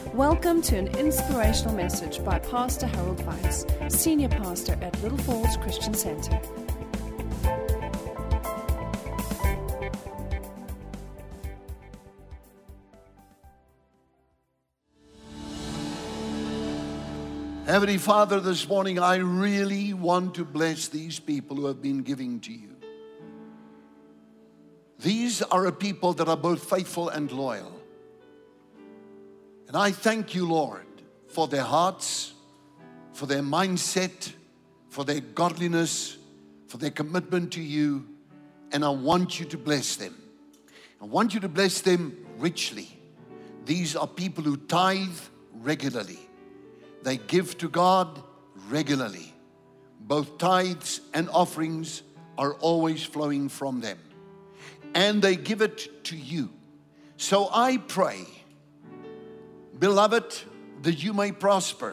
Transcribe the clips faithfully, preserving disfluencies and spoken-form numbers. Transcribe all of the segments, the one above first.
Welcome to an inspirational message by Pastor Harold Weitz, Senior Pastor at Little Falls Christian Center. Heavenly Father, this morning I really want to bless these people who have been giving to you. These are a people that are both faithful and loyal. And I thank you, Lord, for their hearts, for their mindset, for their godliness, for their commitment to you. And I want you to bless them. I want you to bless them richly. These are people who tithe regularly. They give to God regularly. Both tithes and offerings are always flowing from them. And they give it to you. So I pray, beloved, that you may prosper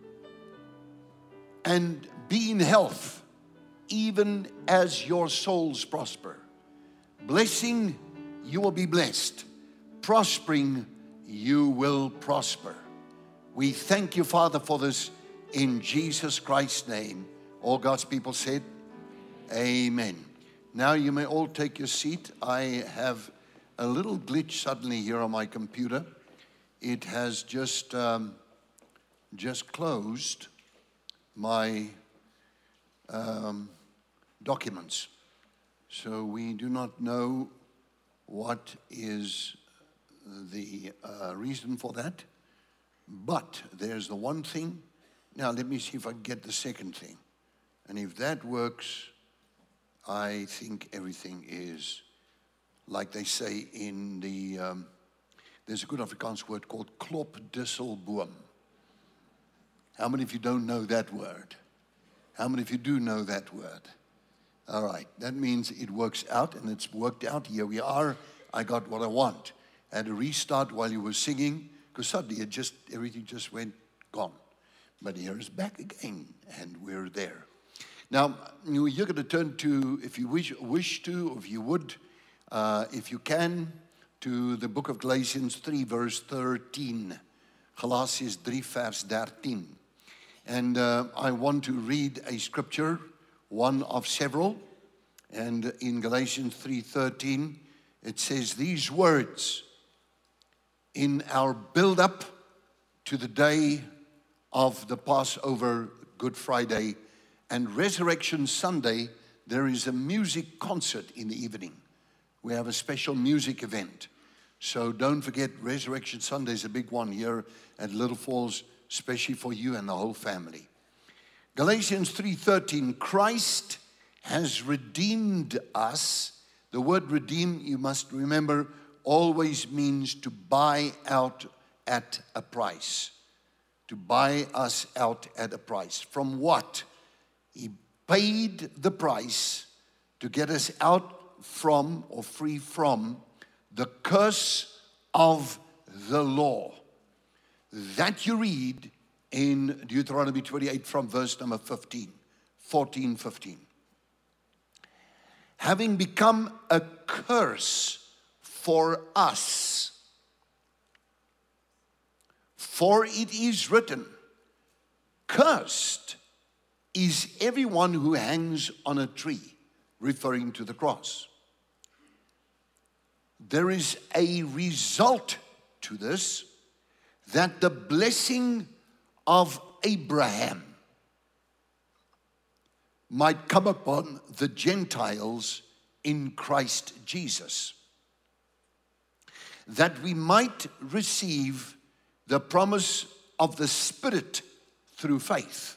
and be in health, even as your souls prosper. Blessing, you will be blessed. Prospering, you will prosper. We thank you, Father, for this in Jesus Christ's name. All God's people said, amen. Now you may all take your seat. I have a little glitch suddenly here on my computer. It has just um, just closed my um, documents. So we do not know what is the uh, reason for that. But there's the one thing. Now let me see if I can get the second thing. And if that works, I think everything is, like they say in the, um, there's a good Afrikaans word called klopdisselboom. How many of you don't know that word? How many of you do know that word? All right, that means it works out, and it's worked out. Here we are. I got what I want. I had to restart while you were singing, because suddenly it just, everything just went gone. But here it's back again, and we're there. Now, you're going to turn to, if you wish, wish to, or if you would, uh, if you can, to the book of Galatians three, verse thirteen. Galatians three, vers dertien. And uh, I want to read a scripture, one of several. And in Galatians three thirteen, it says these words: in our build-up to the day of the Passover, Good Friday, and Resurrection Sunday, there is a music concert in the evening. We have a special music event. So don't forget, Resurrection Sunday is a big one here at Little Falls, especially for you and the whole family. Galatians three thirteen, Christ has redeemed us. The word redeem, you must remember, always means to buy out at a price. To buy us out at a price. From what? He paid the price to get us out from or free from the curse of the law. That you read in Deuteronomy twenty-eight from verse number fifteen, fourteen, fifteen. Having become a curse for us. For it is written, cursed is everyone who hangs on a tree, referring to the cross. There is a result to this, that the blessing of Abraham might come upon the Gentiles in Christ Jesus, that we might receive the promise of the Spirit through faith.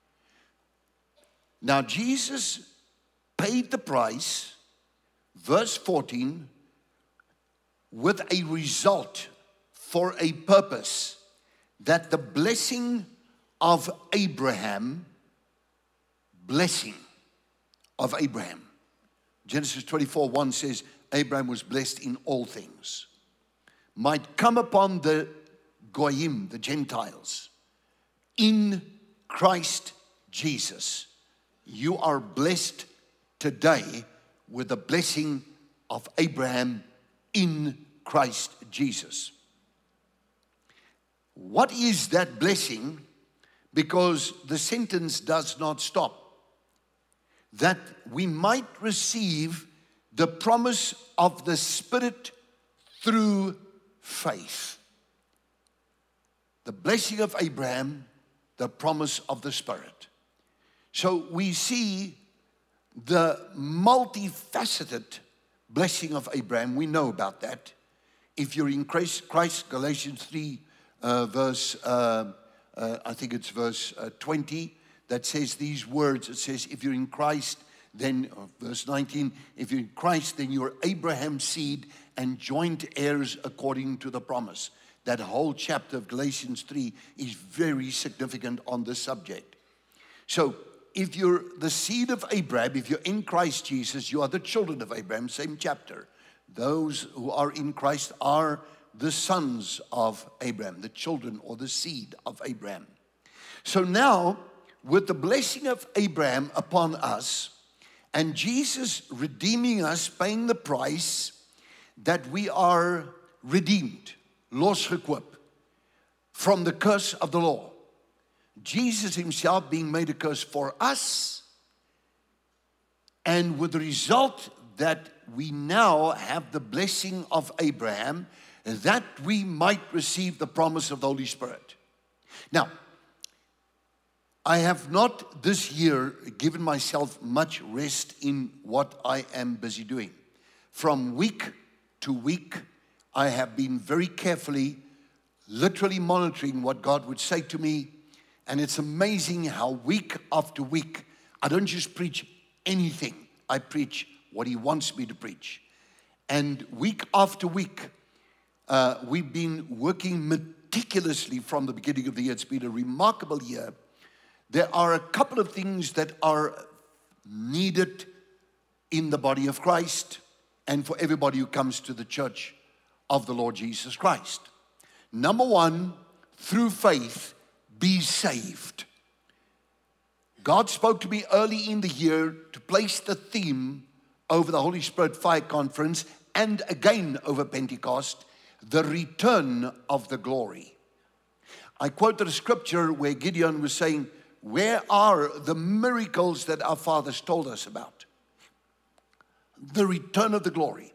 Now, Jesus paid the price, verse fourteen, with a result for a purpose, that the blessing of Abraham, blessing of Abraham. Genesis twenty-four, one says, Abraham was blessed in all things, might come upon the Goyim, the Gentiles, in Christ Jesus. You are blessed today with the blessing of Abraham in Christ Jesus. What is that blessing? Because the sentence does not stop. That we might receive the promise of the Spirit through faith. The blessing of Abraham, the promise of the Spirit. So we see the multifaceted blessing of Abraham. We know about that. If you're in Christ, Christ Galatians three, uh, verse, uh, uh, I think it's verse uh, twenty, that says these words. It says, if you're in Christ, then, uh, verse nineteen, if you're in Christ, then you're Abraham's seed and joint heirs according to the promise. That whole chapter of Galatians three is very significant on this subject. So, if you're the seed of Abraham, if you're in Christ Jesus, you are the children of Abraham, same chapter. Those who are in Christ are the sons of Abraham, the children or the seed of Abraham. So now, with the blessing of Abraham upon us, and Jesus redeeming us, paying the price, that we are redeemed, losgekoop, from the curse of the law. Jesus himself being made a curse for us, and with the result that we now have the blessing of Abraham, that we might receive the promise of the Holy Spirit. Now, I have not this year given myself much rest in what I am busy doing. From week to week, I have been very carefully, literally monitoring what God would say to me. And it's amazing how week after week, I don't just preach anything. I preach what he wants me to preach. And week after week, uh, we've been working meticulously from the beginning of the year. It's been a remarkable year. There are a couple of things that are needed in the body of Christ and for everybody who comes to the church of the Lord Jesus Christ. Number one, through faith, be saved. God spoke to me early in the year to place the theme over the Holy Spirit Fire Conference and again over Pentecost, the return of the glory. I quoted a scripture where Gideon was saying, where are the miracles that our fathers told us about? The return of the glory.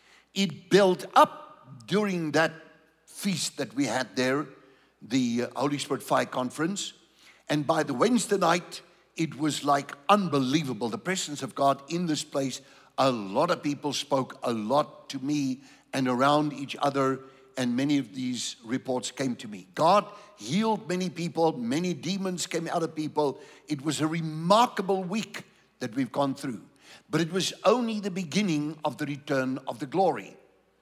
It built up during that feast that we had there, the Holy Spirit Fire Conference. And by the Wednesday night, it was like unbelievable. The presence of God in this place. A lot of people spoke a lot to me and around each other. And many of these reports came to me. God healed many people. Many demons came out of people. It was a remarkable week that we've gone through. But it was only the beginning of the return of the glory.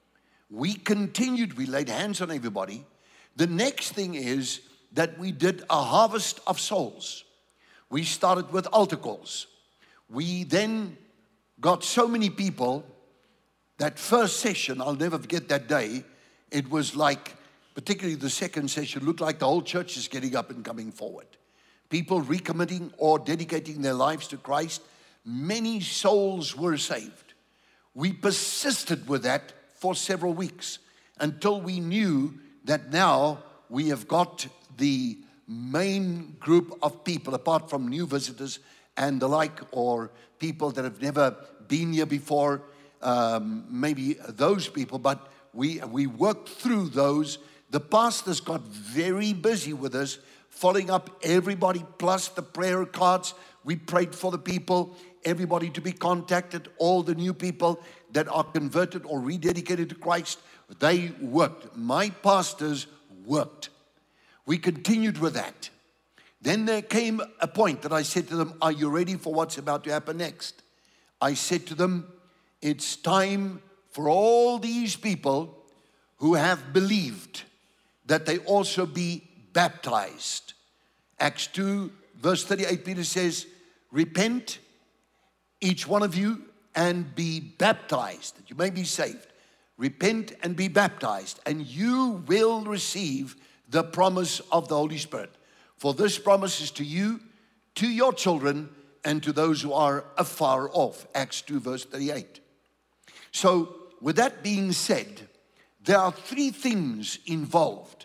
We continued. We laid hands on everybody. The next thing is that we did a harvest of souls. We started with altar calls. We then got so many people. That first session, I'll never forget that day. It was like, particularly the second session, looked like the whole church is getting up and coming forward. People recommitting or dedicating their lives to Christ. Many souls were saved. We persisted with that for several weeks until we knew that now we have got the main group of people, apart from new visitors and the like, or people that have never been here before, um, maybe those people, but we, we worked through those. The pastors got very busy with us, following up everybody, plus the prayer cards. We prayed for the people, everybody to be contacted, all the new people that are converted or rededicated to Christ. They worked. My pastors worked. We continued with that. Then there came a point that I said to them, are you ready for what's about to happen next? I said to them, it's time for all these people who have believed that they also be baptized. Acts two, verse thirty-eight, Peter says, repent, each one of you, and be baptized, that you may be saved. Repent and be baptized, and you will receive the promise of the Holy Spirit. For this promise is to you, to your children, and to those who are afar off. Acts two, verse thirty-eight. So, with that being said, there are three things involved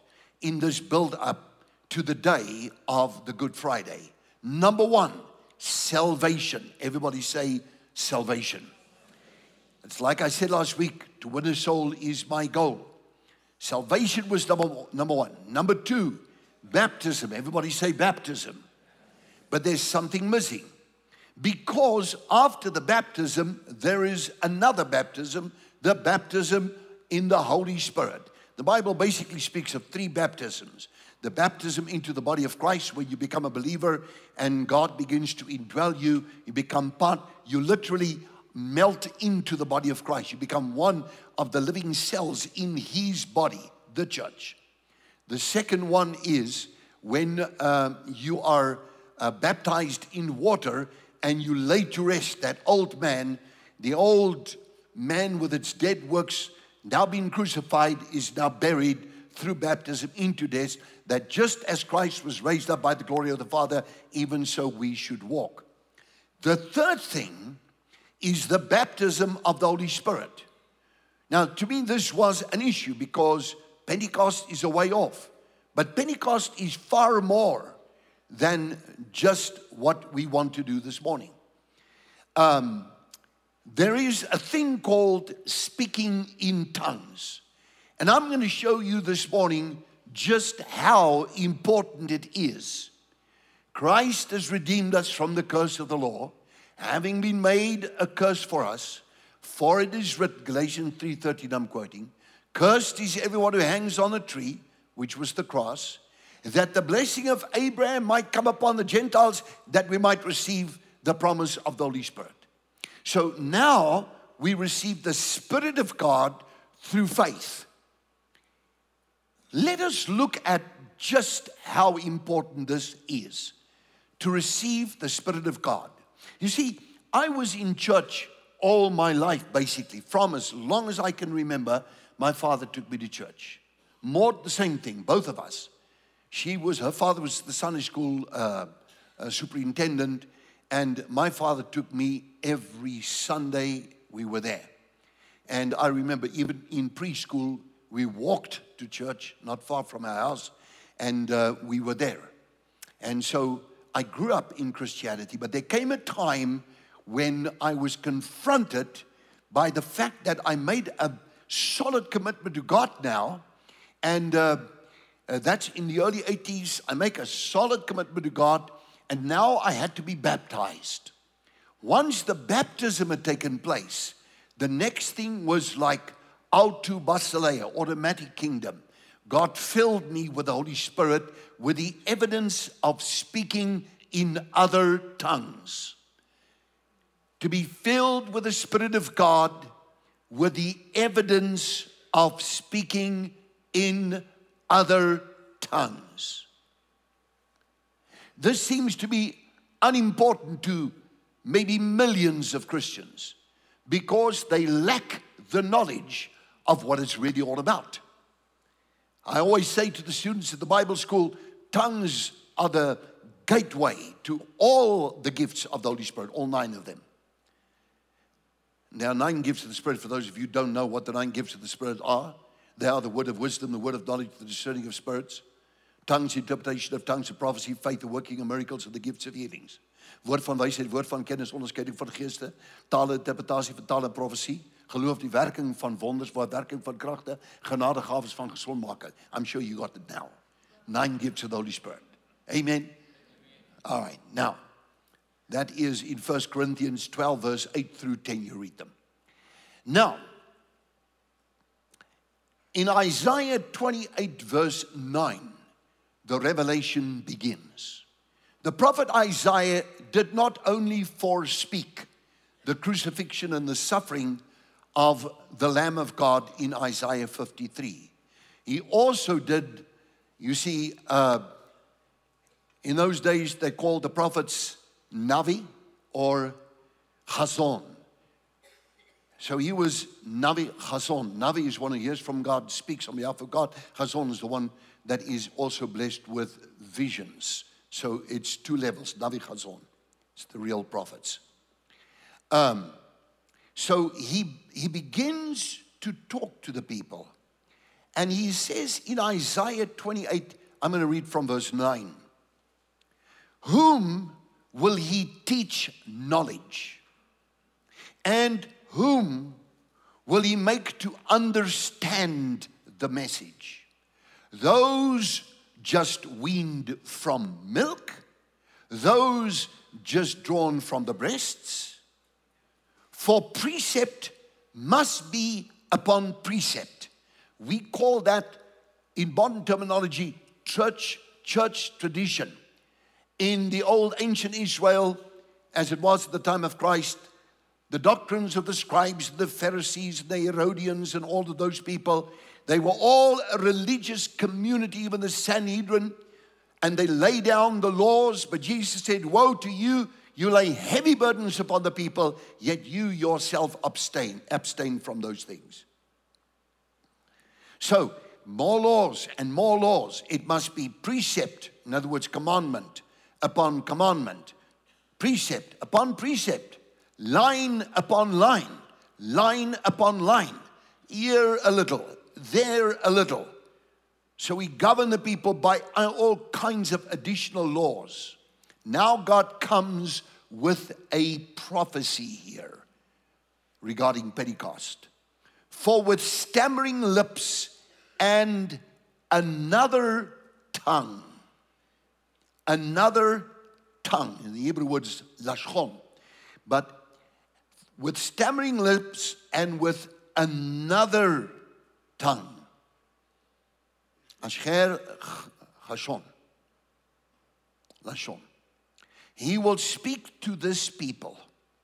in this build-up to the day of the Good Friday. Number one, salvation. Everybody say salvation. It's like I said last week, to win a soul is my goal. Salvation was number, number one. Number two, baptism. Everybody say baptism. But there's something missing. Because after the baptism, there is another baptism, the baptism in the Holy Spirit. The Bible basically speaks of three baptisms. The baptism into the body of Christ, where you become a believer and God begins to indwell you. You become part, you literally melt into the body of Christ. You become one of the living cells in His body, the church. The second one is when uh, you are uh, baptized in water and you lay to rest that old man, the old man with its dead works, now being crucified, is now buried through baptism into death, that just as Christ was raised up by the glory of the Father, even so we should walk. The third thing is the baptism of the Holy Spirit. Now, to me, this was an issue because Pentecost is a way off. But Pentecost is far more than just what we want to do this morning. Um, there is a thing called speaking in tongues. And I'm going to show you this morning just how important it is. Christ has redeemed us from the curse of the law, having been made a curse for us. For it is written, Galatians three thirteen, I'm quoting, cursed is everyone who hangs on a tree, which was the cross, that the blessing of Abraham might come upon the Gentiles, that we might receive the promise of the Holy Spirit. So now we receive the Spirit of God through faith. Let us look at just how important this is, to receive the Spirit of God. You see, I was in church all my life, basically. From as long as I can remember, my father took me to church. Maud, the same thing, both of us. She was, her father was the Sunday school uh, uh, superintendent, and my father took me every Sunday. We were there. And I remember even in preschool, we walked to church, not far from our house, and uh, we were there. And so I grew up in Christianity, but there came a time when I was confronted by the fact that I made a solid commitment to God now, and uh, uh, that's in the early eighties. I make a solid commitment to God, and now I had to be baptized. Once the baptism had taken place, the next thing was like auto basileia, automatic kingdom. God filled me with the Holy Spirit with the evidence of speaking in other tongues. To be filled with the Spirit of God with the evidence of speaking in other tongues. This seems to be unimportant to maybe millions of Christians because they lack the knowledge of what it's really all about. I always say to the students at the Bible school, tongues are the gateway to all the gifts of the Holy Spirit, all nine of them. There are nine gifts of the Spirit. For those of you who don't know what the nine gifts of the Spirit are, they are the word of wisdom, the word of knowledge, the discerning of spirits, tongues, interpretation of tongues, of prophecy, faith, the working of miracles, and the gifts of healings. Woord van wysheid, woord van kennis, onderscheiding van geeste, tale, interpretatie van tale en profesie, geloof, die werking van wonders, werking van krachten, genadegaves van gezondmaking. I'm sure you got it now. Nine gifts of the Holy Spirit. Amen. All right, now, that is in First Corinthians twelve, verse eight through ten, you read them. Now, in Isaiah twenty-eight, verse nine, the revelation begins. The prophet Isaiah did not only forespeak the crucifixion and the suffering of the Lamb of God in Isaiah fifty-three. He also did, you see, uh, in those days they called the prophets Navi or Chazon. So he was Navi Chazon. Navi is one who hears from God, speaks on behalf of God. Chazon is the one that is also blessed with visions. So it's two levels, Navi Chazon. It's the real prophets. Um, so he, he begins to talk to the people. And he says in Isaiah twenty-eight, I'm going to read from verse nine. Whom will he teach knowledge? And whom will he make to understand the message? Those just weaned from milk? Those just drawn from the breasts? For precept must be upon precept. We call that, in modern terminology, church, church tradition. In the old ancient Israel, as it was at the time of Christ, the doctrines of the scribes, the Pharisees, the Herodians, and all of those people, they were all a religious community, even the Sanhedrin, and they lay down the laws. But Jesus said, woe to you, you lay heavy burdens upon the people, yet you yourself abstain, abstain from those things. So, more laws and more laws. It must be precept, in other words, commandment upon commandment, precept upon precept, line upon line, line upon line, here a little, there a little. So we govern the people by all kinds of additional laws. Now God comes with a prophecy here regarding Pentecost. For with stammering lips and another tongue, another tongue, in the Hebrew words, lashon, but with stammering lips and with another tongue, asher chashon, lashon. He will speak to this people,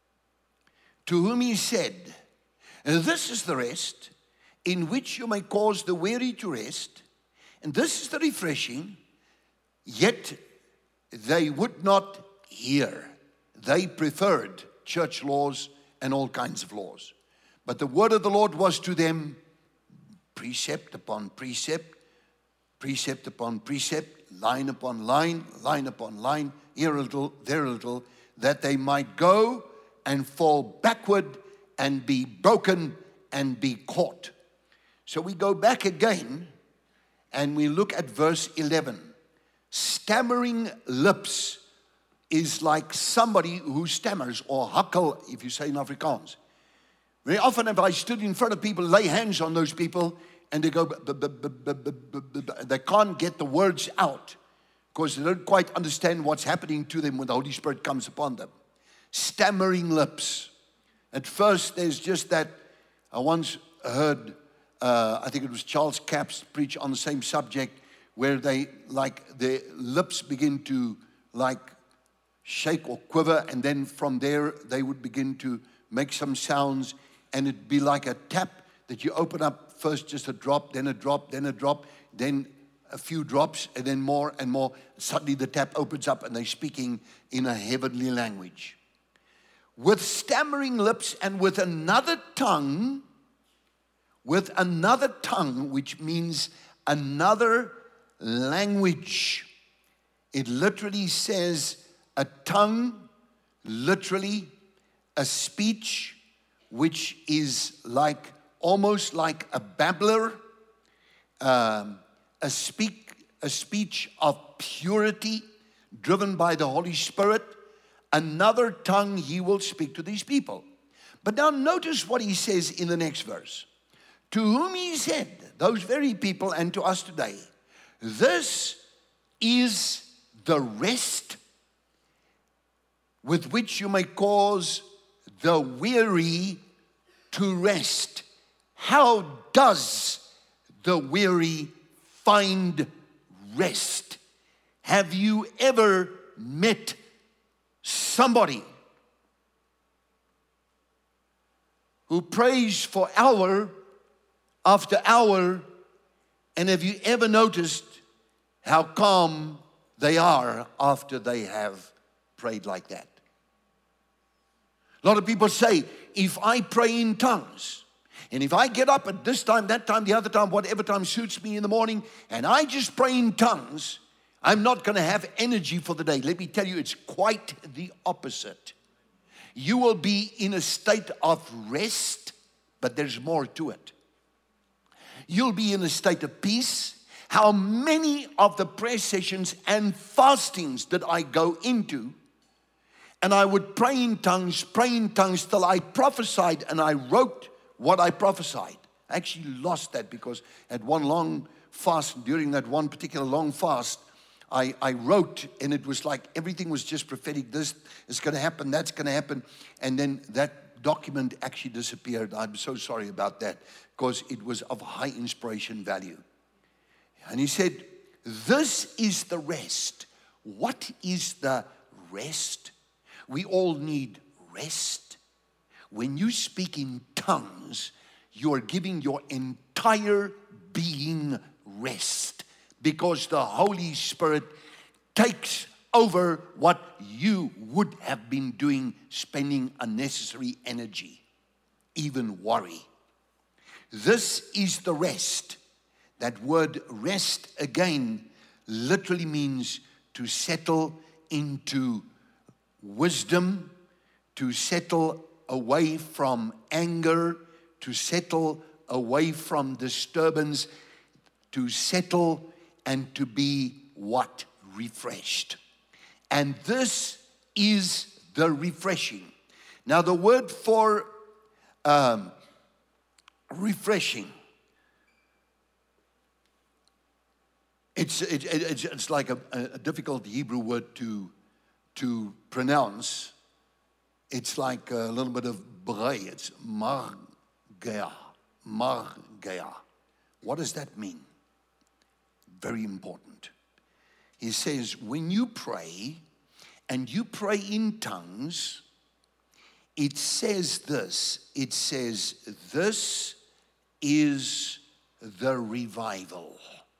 to whom he said, this is the rest in which you may cause the weary to rest, and this is the refreshing, yet they would not hear. They preferred church laws and all kinds of laws. But the word of the Lord was to them precept upon precept, precept upon precept, line upon line, line upon line, here a little, there a little, that they might go and fall backward and be broken and be caught. So we go back again and we look at verse eleven. Stammering lips is like somebody who stammers, or hakkel, if you say in Afrikaans. Very often if I stood in front of people, lay hands on those people, and they go, b- b- b- b- b- b- b- they can't get the words out because they don't quite understand what's happening to them when the Holy Spirit comes upon them. Stammering lips. At first, there's just that. I once heard, uh, I think it was Charles Capps preach on the same subject, where they, like, their lips begin to, like, shake or quiver, and then from there, they would begin to make some sounds, and it'd be like a tap that you open up, first just a drop, then a drop, then a drop, then a few drops, and then more and more. Suddenly the tap opens up, and they're speaking in a heavenly language. With stammering lips and with another tongue, with another tongue, which means another language. It literally says a tongue, literally a speech, which is like, almost like a babbler, um, a speak, a speech of purity, driven by the Holy Spirit. Another tongue he will speak to these people. But now notice what he says in the next verse. To whom he said, those very people, and to us today, this is the rest with which you may cause the weary to rest. How does the weary find rest? Have you ever met somebody who prays for hour after hour, and have you ever noticed how calm they are after they have prayed like that? A lot of people say, if I pray in tongues, and if I get up at this time, that time, the other time, whatever time suits me in the morning, and I just pray in tongues, I'm not going to have energy for the day. Let me tell you, it's quite the opposite. You will be in a state of rest, but there's more to it. you'll be in a state of peace. How many of the prayer sessions and fastings that I go into, and I would pray in tongues, pray in tongues till I prophesied and I wrote what I prophesied. I actually lost that because at one long fast, during that one particular long fast, I, I wrote, and it was like everything was just prophetic. This is going to happen, that's going to happen. And then that document actually disappeared. I'm so sorry about that because it was of high inspiration value. And he said, this is the rest. What is the rest? We all need rest. When you speak in tongues, you are giving your entire being rest because the Holy Spirit takes over what you would have been doing, spending unnecessary energy, even worry. This is the rest. That word rest, again, literally means to settle into wisdom, to settle away from anger, to settle away from disturbance, to settle and to be what? Refreshed. And this is the refreshing. Now the word for um, refreshing, It's, it, it, it's like a, a difficult Hebrew word to, to pronounce. It's like a little bit of brei. It's margea. Margea. What does that mean? Very important. He says, when you pray, and you pray in tongues, it says this. It says, this is the revival.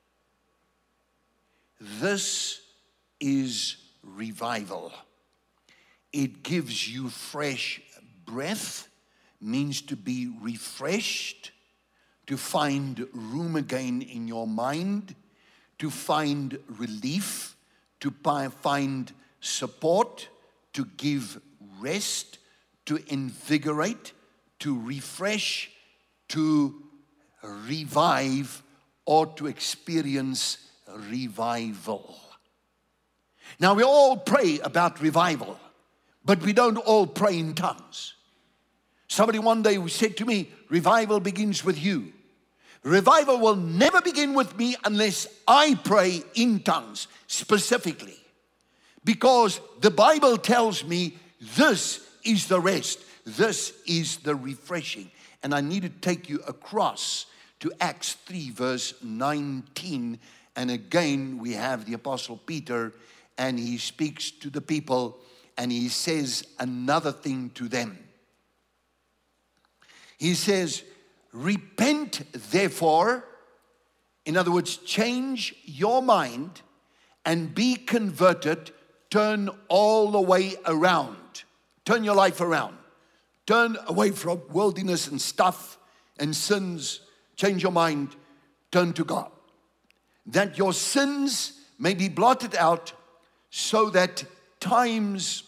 This is revival. It gives you fresh breath, means to be refreshed, to find room again in your mind, to find relief, to find support, to give rest, to invigorate, to refresh, to revive, or to experience revival. Now we all pray about revival, but we don't all pray in tongues. Somebody one day said to me, revival begins with you. Revival will never begin with me unless I pray in tongues specifically. Because the Bible tells me this is the rest. This is the refreshing. And I need to take you across to Acts three verse nineteen. And again, we have the Apostle Peter, and he speaks to the people, and he says another thing to them. He says, repent therefore, in other words, change your mind and be converted, turn all the way around. Turn your life around. Turn away from worldliness and stuff and sins. Change your mind, turn to God. That your sins may be blotted out, so that times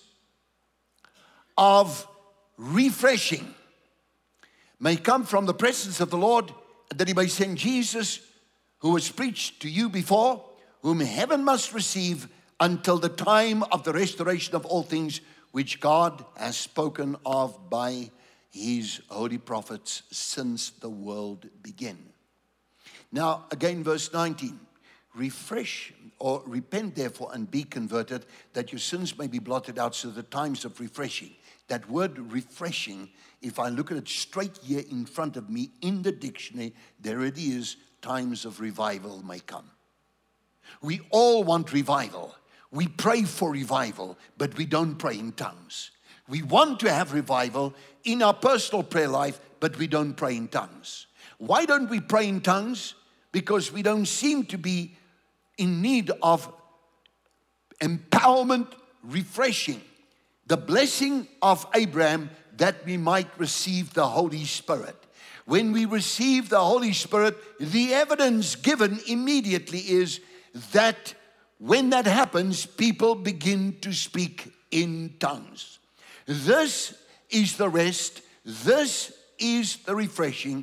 of refreshing may come from the presence of the Lord, and that he may send Jesus, who was preached to you before, whom heaven must receive until the time of the restoration of all things, which God has spoken of by his holy prophets since the world began. Now, again, verse nineteen. Refresh or repent therefore and be converted, that your sins may be blotted out, so the times of refreshing. That word refreshing, if I look at it straight here in front of me in the dictionary, there it is, times of revival may come. We all want revival. We pray for revival, but we don't pray in tongues. We want to have revival in our personal prayer life, but we don't pray in tongues. Why don't we pray in tongues? Because we don't seem to be in need of empowerment, refreshing. The blessing of Abraham, that we might receive the Holy Spirit. When we receive the Holy Spirit, the evidence given immediately is that when that happens, people begin to speak in tongues. This is the rest. This is the refreshing.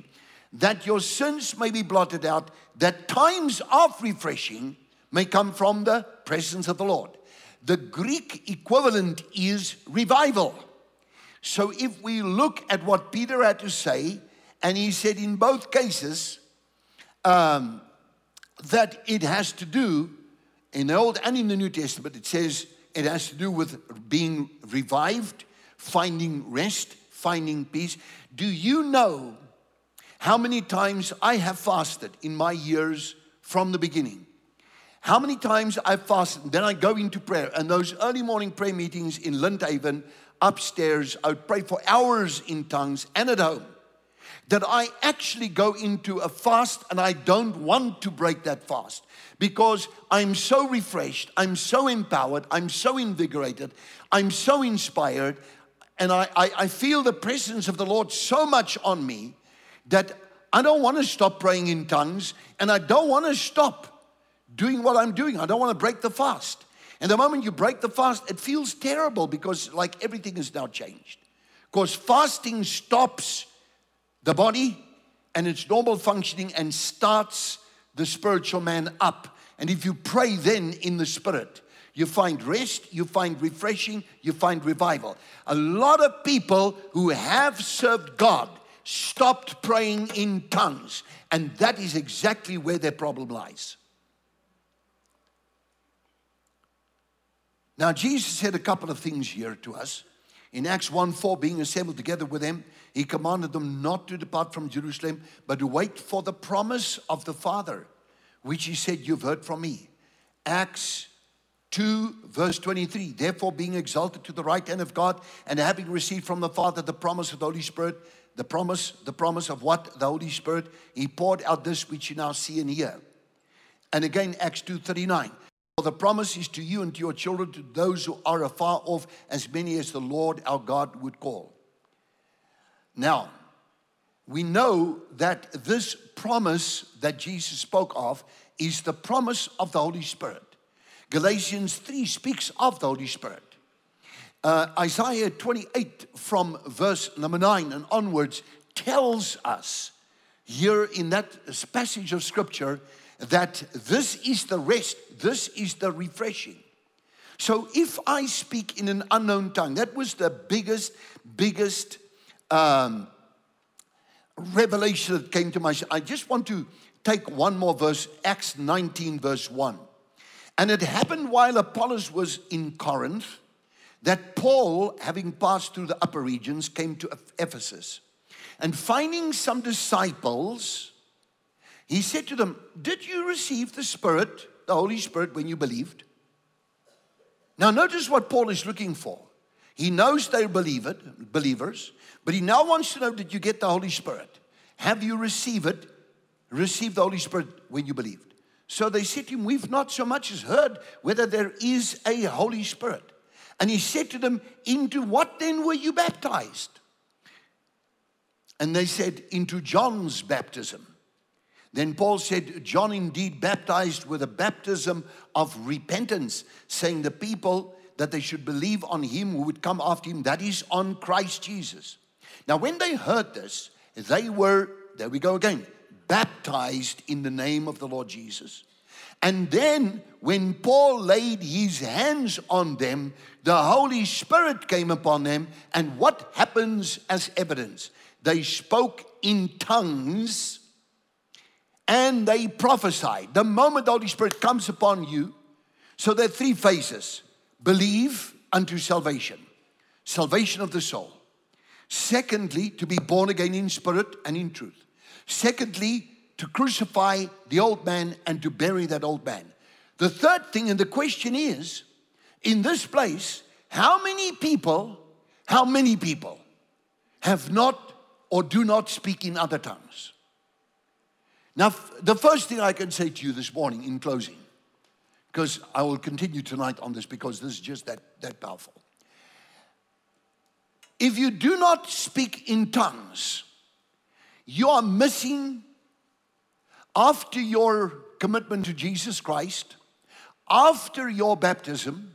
that your sins may be blotted out, that times of refreshing may come from the presence of the Lord. The Greek equivalent is revival. So if we look at what Peter had to say, and he said in both cases um, that it has to do, in the Old and in the New Testament, it says it has to do with being revived, finding rest, finding peace. Do you know how many times I have fasted in my years from the beginning? How many times I've fasted, then I go into prayer, and those early morning prayer meetings in Lindhaven, upstairs, I would pray for hours in tongues and at home, that I actually go into a fast and I don't want to break that fast because I'm so refreshed, I'm so empowered, I'm so invigorated, I'm so inspired, and I, I, I feel the presence of the Lord so much on me that I don't want to stop praying in tongues, and I don't want to stop doing what I'm doing. I don't want to break the fast. And the moment you break the fast, it feels terrible because like everything is now changed. Because fasting stops the body and its normal functioning and starts the spiritual man up. And if you pray then in the Spirit, you find rest, you find refreshing, you find revival. A lot of people who have served God stopped praying in tongues, and that is exactly where their problem lies. Now, Jesus said a couple of things here to us. In Acts one four, being assembled together with them, he commanded them not to depart from Jerusalem, but to wait for the promise of the Father, which he said, you've heard from me. Acts two, verse twenty-three, therefore being exalted to the right hand of God, and having received from the Father the promise of the Holy Spirit, the promise, the promise of what? The Holy Spirit, he poured out this which you now see and hear. And again, Acts two thirty-nine. For the promise is to you and to your children, to those who are afar off, as many as the Lord our God would call. Now, we know that this promise that Jesus spoke of is the promise of the Holy Spirit. Galatians three speaks of the Holy Spirit. Uh, Isaiah twenty-eight from verse number nine and onwards tells us here in that passage of Scripture that this is the rest, this is the refreshing. So if I speak in an unknown tongue, that was the biggest, biggest um, revelation that came to my. I just want to take one more verse, Acts nineteen verse one. And it happened while Apollos was in Corinth that Paul, having passed through the upper regions, came to Ephesus. And finding some disciples, he said to them, did you receive the Spirit, the Holy Spirit, when you believed? Now notice what Paul is looking for. He knows they're believer, believers, but he now wants to know, did you get the Holy Spirit? Have you received it, received the Holy Spirit when you believed? So they said to him, we've not so much as heard whether there is a Holy Spirit. And he said to them, into what then were you baptized? And they said, into John's baptism. Then Paul said, John indeed baptized with a baptism of repentance, saying the people that they should believe on him who would come after him, that is on Christ Jesus. Now when they heard this, they were, there we go again, baptized in the name of the Lord Jesus. And then when Paul laid his hands on them, the Holy Spirit came upon them. And what happens as evidence? They spoke in tongues and they prophesied. The moment the Holy Spirit comes upon you, so there are three phases. Believe unto salvation, salvation of the soul. Secondly, to be born again in spirit and in truth. Secondly, to crucify the old man and to bury that old man. The third thing, and the question is, in this place, how many people, how many people have not or do not speak in other tongues? Now, the first thing I can say to you this morning in closing, because I will continue tonight on this because this is just that, that powerful. If you do not speak in tongues, you are missing, after your commitment to Jesus Christ, after your baptism,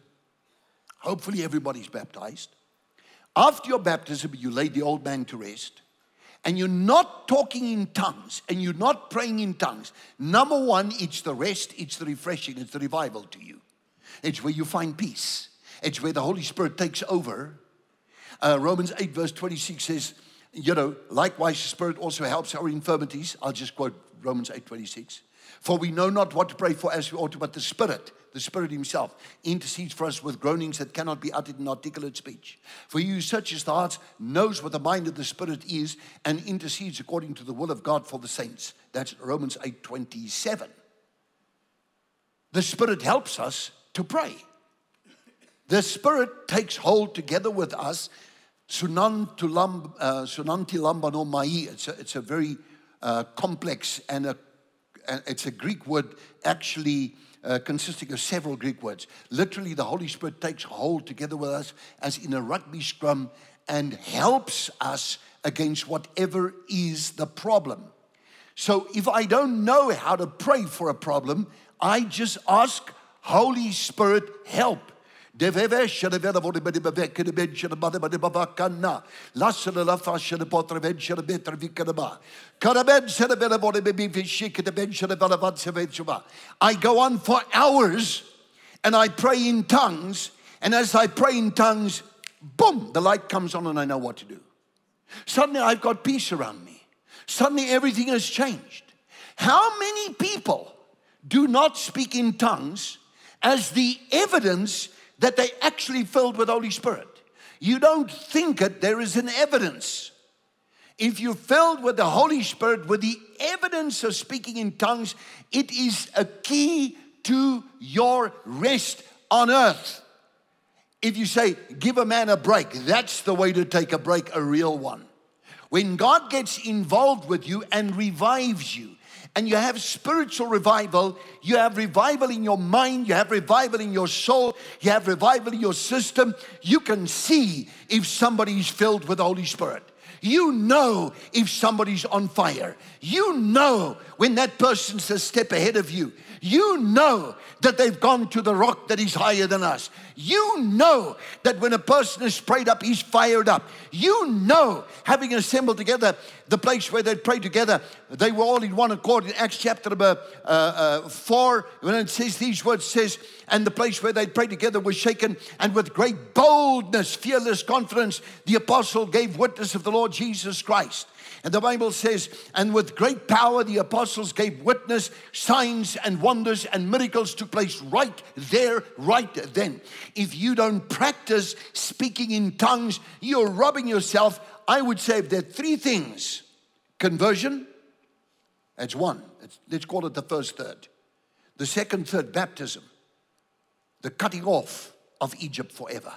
hopefully everybody's baptized, after your baptism you lay the old man to rest, and you're not talking in tongues, and you're not praying in tongues, number one, it's the rest, it's the refreshing, it's the revival to you. It's where you find peace. It's where the Holy Spirit takes over. Uh, Romans eight verse twenty-six says, you know, likewise the Spirit also helps our infirmities. I'll just quote Romans eight twenty-six. For we know not what to pray for as we ought to, but the Spirit, the Spirit himself, intercedes for us with groanings that cannot be uttered in articulate speech. For he who searches the hearts knows what the mind of the Spirit is and intercedes according to the will of God for the saints. That's Romans eight twenty-seven. The Spirit helps us to pray. The Spirit takes hold together with us. Sunanti lambano mai. It's a, it's a very uh, complex and a, it's a Greek word actually uh, consisting of several Greek words. Literally, the Holy Spirit takes hold together with us as in a rugby scrum and helps us against whatever is the problem. So if I don't know how to pray for a problem, I just ask, Holy Spirit, help. So I got go on for hours and I pray in tongues, and as I pray in tongues, boom, the light comes on and I know what to do. Suddenly I've got peace around me. Suddenly everything has changed. How many people do not speak in tongues as the evidence that they actually filled with Holy Spirit? You don't think it, there is an evidence. If you're filled with the Holy Spirit, with the evidence of speaking in tongues, it is a key to your rest on earth. If you say, give a man a break, that's the way to take a break, a real one. When God gets involved with you and revives you, and you have spiritual revival, you have revival in your mind, you have revival in your soul, you have revival in your system, you can see if somebody is filled with the Holy Spirit. You know if somebody's on fire. You know when that person's a step ahead of you. You know that they've gone to the rock that is higher than us. You know that when a person is prayed up, he's fired up. You know, having assembled together, the place where they prayed together, they were all in one accord. In Acts chapter number uh, uh, four, when it says these words, says, and the place where they prayed together was shaken, and with great boldness, fearless confidence, the apostle gave witness of the Lord Jesus Christ. And the Bible says, and with great power the apostles gave witness, signs and wonders and miracles took place right there, right then. If you don't practice speaking in tongues, you're robbing yourself. I would say if there are three things: conversion, that's one. Let's call it the first third. The second third, baptism. The cutting off of Egypt forever.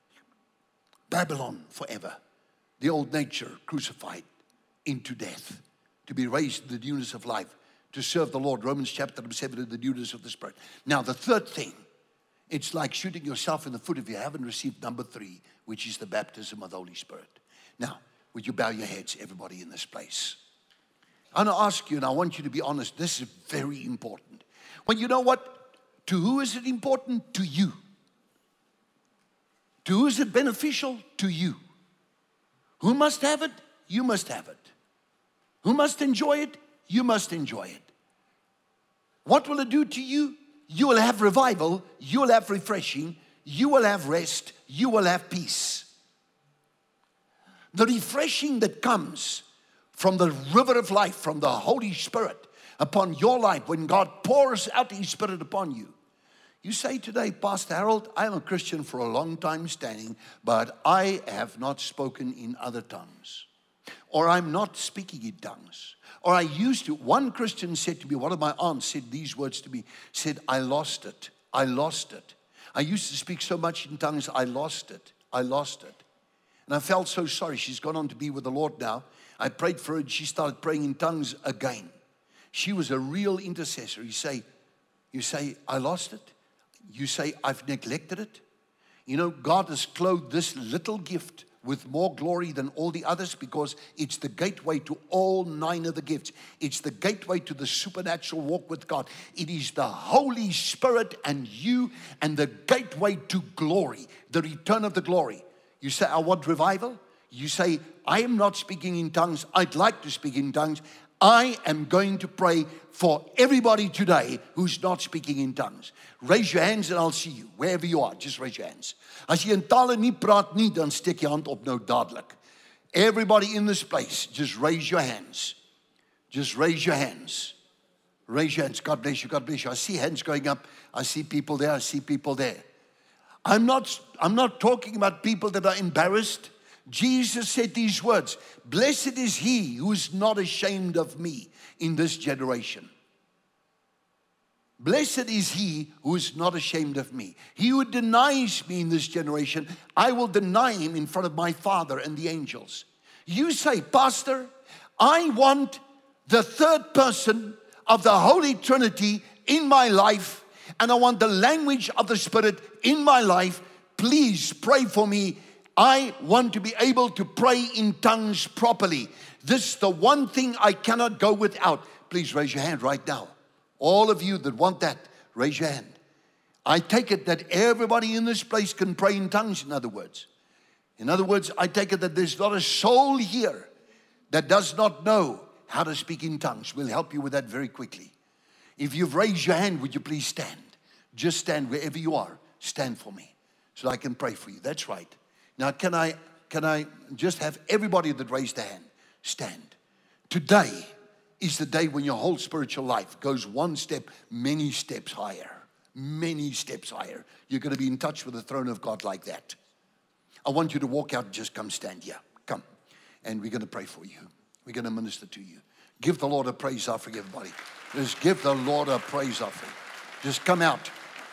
Babylon forever. The old nature crucified into death, to be raised in the newness of life, to serve the Lord. Romans chapter seven, in the newness of the Spirit. Now the third thing, it's like shooting yourself in the foot if you haven't received number three, which is the baptism of the Holy Spirit. Now, would you bow your heads, everybody in this place? I want to ask you, and I want you to be honest, this is very important. Well, you know what? To who is it important? To you. To who is it beneficial? To you. Who must have it? You must have it. Who must enjoy it? You must enjoy it. What will it do to you? You will have revival. You will have refreshing. You will have rest. You will have peace. The refreshing that comes from the river of life, from the Holy Spirit upon your life, when God pours out His Spirit upon you. You say today, Pastor Harold, I'm a Christian for a long time standing, but I have not spoken in other tongues. Or I'm not speaking in tongues. Or I used to. One Christian said to me, one of my aunts said these words to me, said, I lost it. I lost it. I used to speak so much in tongues, I lost it. I lost it. And I felt so sorry. She's gone on to be with the Lord now. I prayed for her and she started praying in tongues again. She was a real intercessor. You say, you say, I lost it. You say, I've neglected it. You know, God has clothed this little gift with more glory than all the others, because it's the gateway to all nine of the gifts. It's the gateway to the supernatural walk with God. It is the Holy Spirit and you, and the gateway to glory, the return of the glory. You say, I want revival. You say, I am not speaking in tongues. I'd like to speak in tongues. I am going to pray for everybody today who's not speaking in tongues. Raise your hands and I'll see you. Wherever you are, just raise your hands. As jy in tale nie praat nie, dan steek jy hand op nou dadelik. Everybody in this place, just raise your hands. Just raise your hands. Raise your hands. God bless you. God bless you. I see hands going up. I see people there. I see people there. I'm not, I'm not talking about people that are embarrassed. Jesus said these words, blessed is he who is not ashamed of me in this generation. Blessed is he who is not ashamed of me. He who denies me in this generation, I will deny him in front of my Father and the angels. You say, Pastor, I want the third person of the Holy Trinity in my life, and I want the language of the Spirit in my life. Please pray for me. I want to be able to pray in tongues properly. This is the one thing I cannot go without. Please raise your hand right now. All of you that want that, raise your hand. I take it that everybody in this place can pray in tongues, in other words. In other words, I take it that there's not a soul here that does not know how to speak in tongues. We'll help you with that very quickly. If you've raised your hand, would you please stand? Just stand wherever you are. Stand for me so I can pray for you. That's right. Now, can I, can I just have everybody that raised a hand stand? Today is the day when your whole spiritual life goes one step, many steps higher. Many steps higher. You're going to be in touch with the throne of God like that. I want you to walk out and just come stand here. Come. And we're going to pray for you. We're going to minister to you. Give the Lord a praise offering, everybody. Just give the Lord a praise offering. Just come out.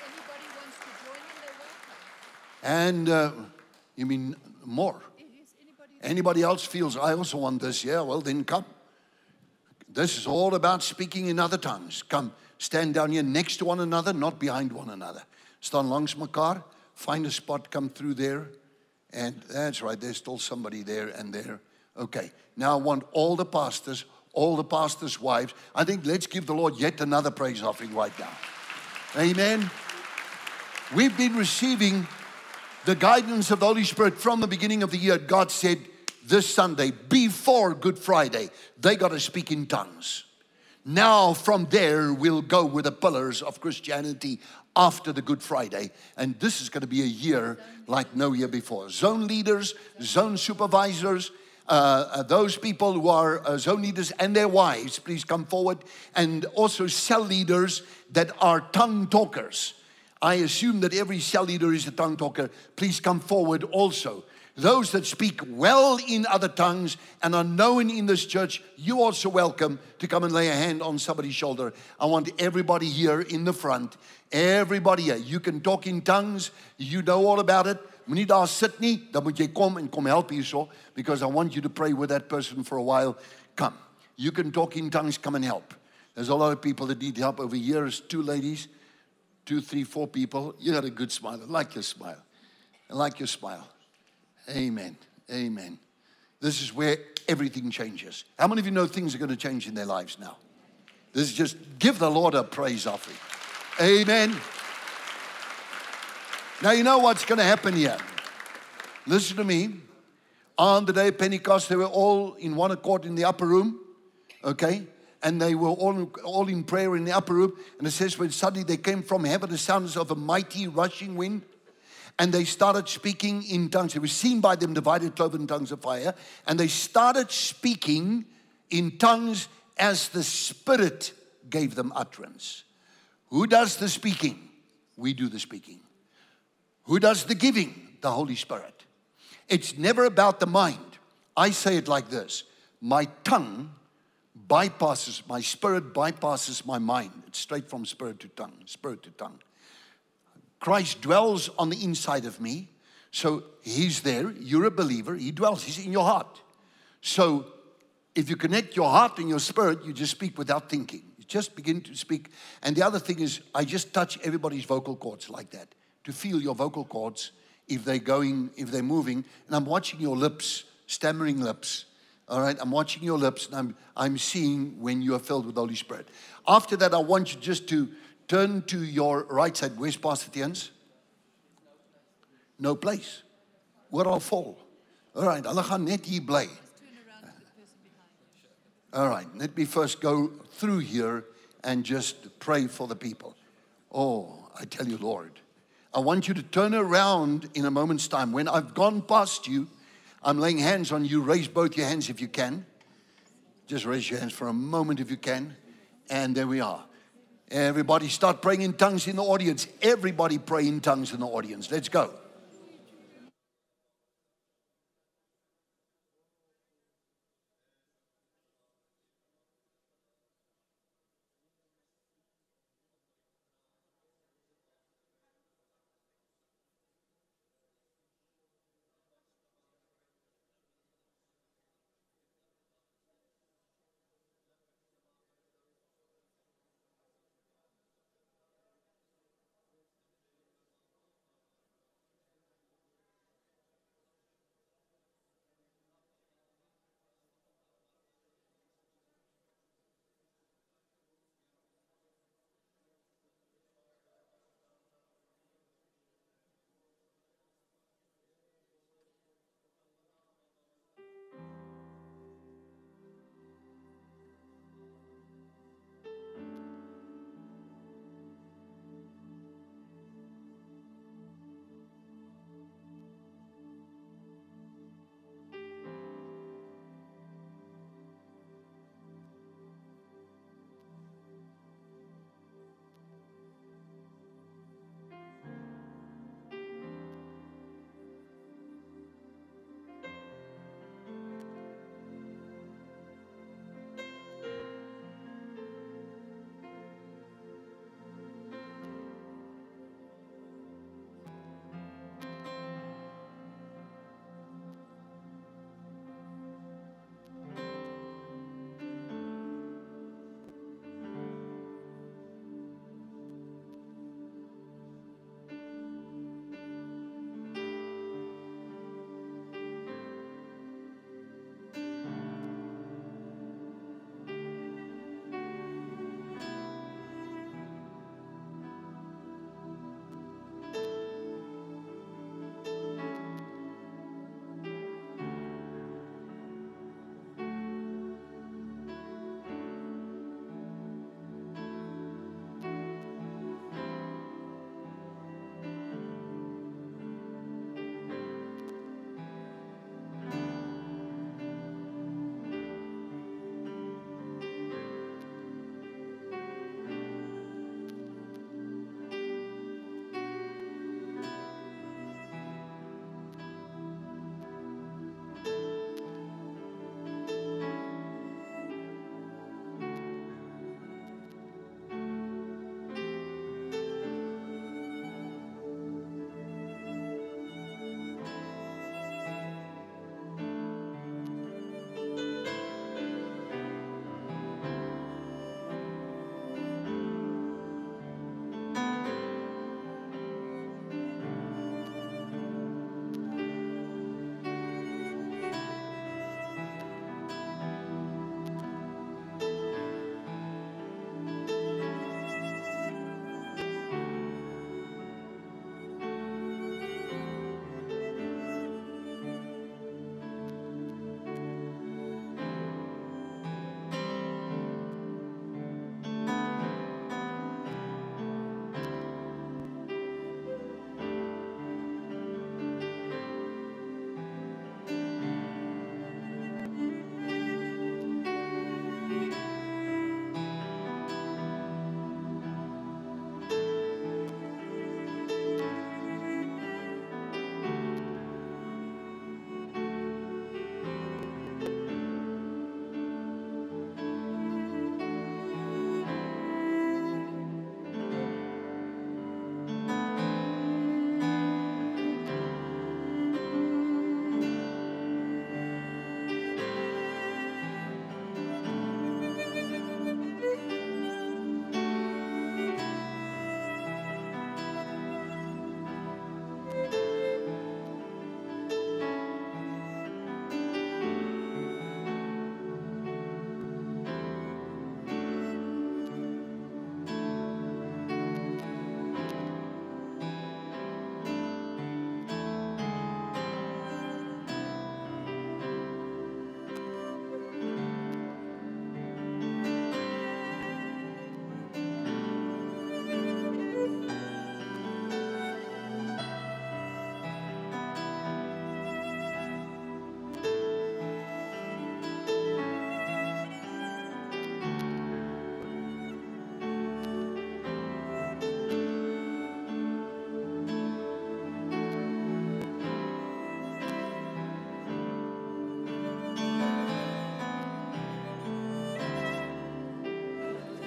And uh, you mean more? Anybody else feels, I also want this? Yeah, well, then come. This is all about speaking in other tongues. Come, stand down here next to one another, not behind one another. Staan langs mekaar. Find a spot, come through there. And that's right, there's still somebody there and there. Okay, now I want all the pastors, all the pastors' wives. I think let's give the Lord yet another praise offering right now. Amen. We've been receiving the guidance of the Holy Spirit from the beginning of the year. God said this Sunday, before Good Friday, they got to speak in tongues. Now from there, we'll go with the pillars of Christianity after the Good Friday. And this is going to be a year like no year before. Zone leaders, zone supervisors, uh, uh, those people who are uh, zone leaders and their wives, please come forward. And also cell leaders that are tongue talkers. I assume that every cell leader is a tongue talker. Please come forward also. Those that speak well in other tongues and are known in this church, you also welcome to come and lay a hand on somebody's shoulder. I want everybody here in the front. Everybody here. You can talk in tongues. You know all about it. Moenie daar sit nie, dan moet jy kom en kom help hierso, because I want you to pray with that person for a while. Come. You can talk in tongues, come and help. There's a lot of people that need help over here. There's two ladies, two, three, four people. You got a good smile. I like your smile. I like your smile. Amen. Amen. This is where everything changes. How many of you know things are going to change in their lives now? This is just, give the Lord a praise offering. Amen. Now you know what's going to happen here. Listen to me. On the day of Pentecost, they were all in one accord in the upper room. Okay? And they were all, all in prayer in the upper room. And it says, when suddenly they came from heaven the sounds of a mighty rushing wind. And they started speaking in tongues. It was seen by them divided, cloven tongues of fire. And they started speaking in tongues as the Spirit gave them utterance. Who does the speaking? We do the speaking. Who does the giving? The Holy Spirit. It's never about the mind. I say it like this. My tongue bypasses, my spirit bypasses my mind. It's straight from spirit to tongue, spirit to tongue. Christ dwells on the inside of me. So he's there. You're a believer. He dwells. He's in your heart. So if you connect your heart and your spirit, you just speak without thinking. You just begin to speak. And the other thing is, I just touch everybody's vocal cords like that. To feel your vocal cords, if they're going, if they're moving. And I'm watching your lips, stammering lips. All right, I'm watching your lips, and I'm, I'm seeing when you are filled with the Holy Spirit. After that, I want you just to turn to your right side. Where's Pastor Tiens? No place. Where I'll fall. All right, hulle gaan net hier bly. All right, let me first go through here and just pray for the people. Oh, I tell you, Lord, I want you to turn around in a moment's time. When I've gone past you, I'm laying hands on you. Raise both your hands if you can. Just raise your hands for a moment if you can. And there we are. Everybody start praying in tongues in the audience. Everybody pray in tongues in the audience. Let's go.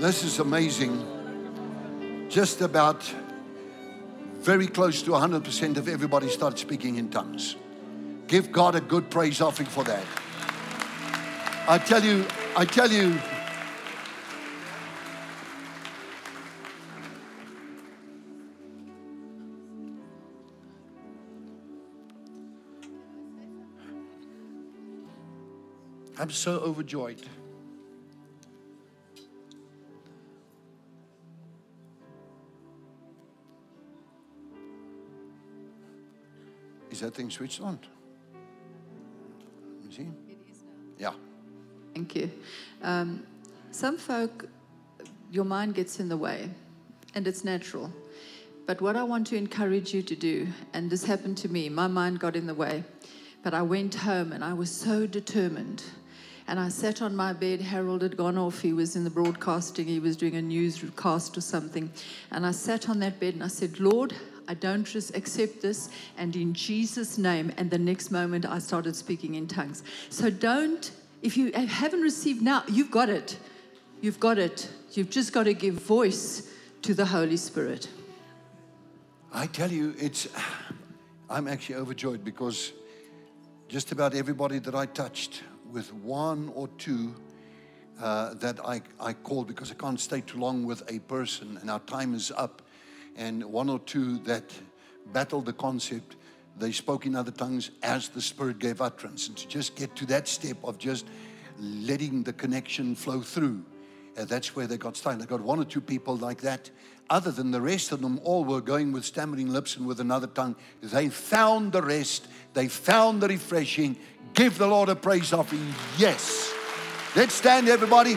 This is amazing. Just about very close to one hundred percent of everybody started speaking in tongues. Give God a good praise offering for that. I tell you, I tell you, I'm so overjoyed. Is that thing switched on? You see? It is now. Yeah. Thank you. Um, some folk, your mind gets in the way, and it's natural. But what I want to encourage you to do, and this happened to me, my mind got in the way, but I went home and I was so determined. And I sat on my bed. Harold had gone off. He was in the broadcasting. He was doing a newscast or something. And I sat on that bed and I said, Lord, I don't just accept this, and in Jesus' name. And the next moment I started speaking in tongues. So don't, if you haven't received now, you've got it. You've got it. You've just got to give voice to the Holy Spirit. I tell you, it's, I'm actually overjoyed because just about everybody that I touched, with one or two uh, that I, I called, because I can't stay too long with a person and our time is up, and one or two that battled the concept, they spoke in other tongues as the Spirit gave utterance. And to just get to that step of just letting the connection flow through, uh, that's where they got started. I got one or two people like that. Other than the rest of them, all were going with stammering lips and with another tongue. They found the rest. They found the refreshing. Give the Lord a praise offering. Yes. Let's stand, everybody.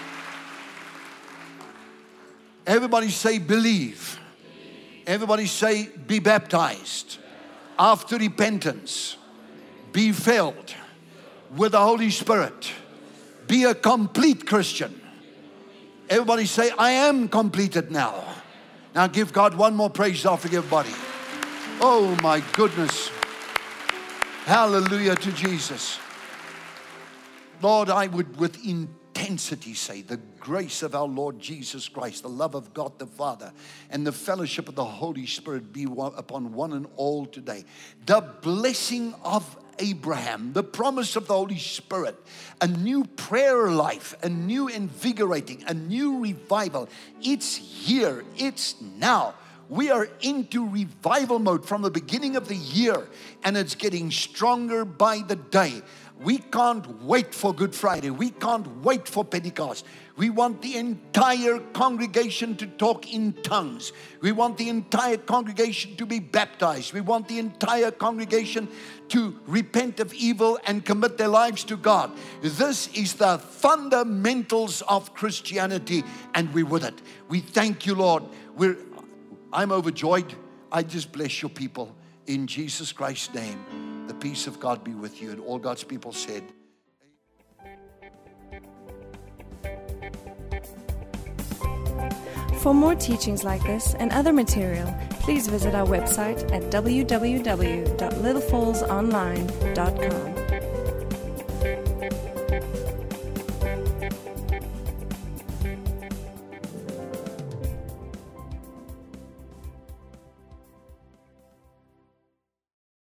Everybody say believe. Everybody say be baptized. After repentance, be filled with the Holy Spirit. Be a complete Christian. Everybody say, I am completed now. Now give God one more praise offering, everybody. Oh my goodness. Hallelujah to Jesus. Lord, I would with intensity say the grace of our Lord Jesus Christ, the love of God the Father, and the fellowship of the Holy Spirit be upon one and all today. The blessing of Abraham, the promise of the Holy Spirit, a new prayer life, a new invigorating, a new revival. It's here. It's now. We are into revival mode from the beginning of the year, and it's getting stronger by the day. We can't wait for Good Friday. We can't wait for Pentecost. We want the entire congregation to talk in tongues. We want the entire congregation to be baptized. We want the entire congregation to repent of evil and commit their lives to God. This is the fundamentals of Christianity, and we're with it. We thank you, Lord. We're I'm overjoyed. I just bless your people in Jesus Christ's name. The peace of God be with you. And all God's people said, For more teachings like this and other material, please visit our website at w w w dot little falls online dot com.